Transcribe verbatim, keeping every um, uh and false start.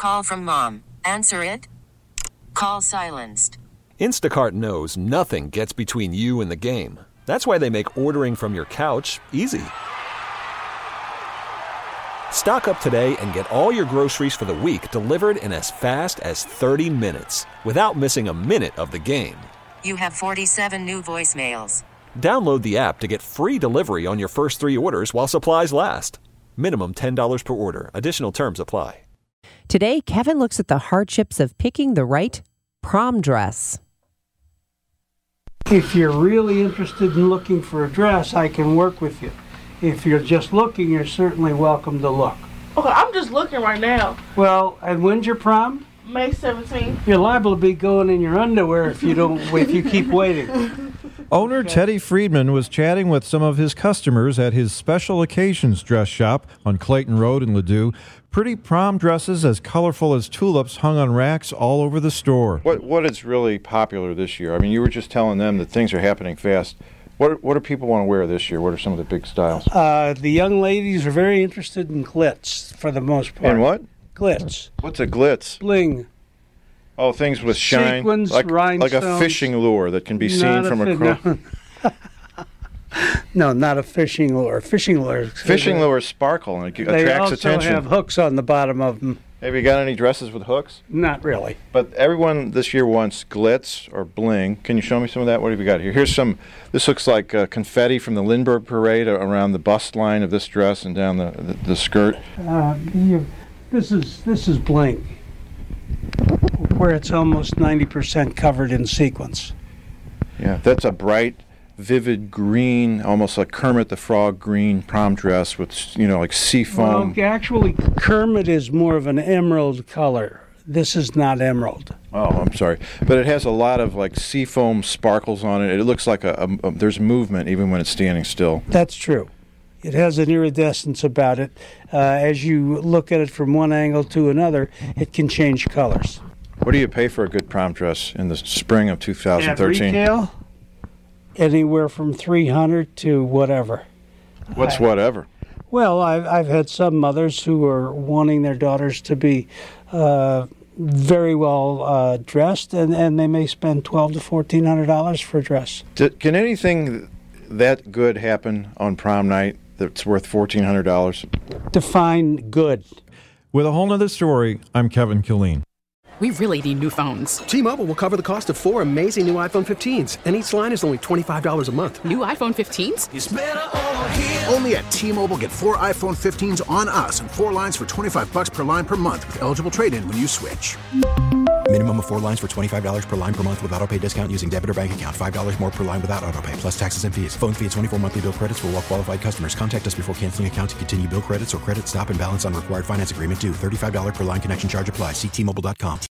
call from mom. Answer it. Call silenced. Instacart knows nothing gets between you and the game. That's why they make ordering from your couch easy. Stock up today and get all your groceries for the week delivered in as fast as thirty minutes without missing a minute of the game. You have forty-seven new voicemails. Download the app to get free delivery on your first three orders while supplies last. Minimum ten dollars per order. Additional terms apply. Today, Kevin looks at the hardships of picking the right prom dress. If you're really interested in looking for a dress, I can work with you. If you're just looking, you're certainly welcome to look. Okay, I'm just looking right now. Well, and when's your prom? May seventeenth. You're liable to be going in your underwear if you don't. If you keep waiting. Owner okay. Teddy Friedman was chatting with some of his customers at his special occasions dress shop on Clayton Road in Ladue. Pretty prom dresses as colorful as tulips hung on racks all over the store. What What is really popular this year? I mean, you were just telling them that things are happening fast. What What do people want to wear this year? What are some of the big styles? Uh, the young ladies are very interested in glitz for the most part. And what? Glitz. What's a glitz? Bling. Oh, things with shine, Sequins, like, like a rhinestones. fishing lure that can be seen Not from a fi- across. No. No, not a fishing lure. Fishing lures. Fishing lures sparkle and it They attracts also attention. have hooks on the bottom of them. Have you got any dresses with hooks? Not really. But everyone this year wants glitz or bling. Can you show me some of that? What have you got here? Here's some. This looks like uh, confetti from the Lindbergh Parade around the bust line of this dress and down the the, the skirt. Uh, you, this is this is bling, where it's almost ninety percent covered in sequins. Yeah, that's a bright, vivid green, almost like Kermit the Frog green prom dress with, you know, like sea foam. Well, actually, Kermit is more of an emerald color. This is not emerald. Oh, I'm sorry. But it has a lot of like sea foam sparkles on it. It looks like a, a, a there's movement even when it's standing still. That's true. It has an iridescence about it. Uh, as you look at it from one angle to another, it can change colors. What do you pay for a good prom dress in the spring of two thousand thirteen? At retail, anywhere from three hundred to whatever. What's I, whatever? Well, I've, I've had some mothers who are wanting their daughters to be uh, very well uh, dressed, and, and they may spend twelve to fourteen hundred dollars for a dress. D- can anything that good happen on prom night that's worth fourteen hundred dollars? Define good. With a whole nother story, I'm Kevin Killeen. We really need new phones. T-Mobile will cover the cost of four amazing new iPhone fifteens, and each line is only twenty-five dollars a month. New iPhone fifteens? It's better over here. Only at T-Mobile, get four iPhone fifteens on us and four lines for twenty-five bucks per line per month with eligible trade-in when you switch. Minimum of four lines for twenty-five dollars per line per month with autopay discount using debit or bank account. five dollars more per line without autopay, plus taxes and fees. Phone fee at twenty-four monthly bill credits for well-qualified customers. Contact us before canceling account to continue bill credits or credit stop and balance on required finance agreement due. thirty-five dollars per line connection charge applies. See T Mobile dot com.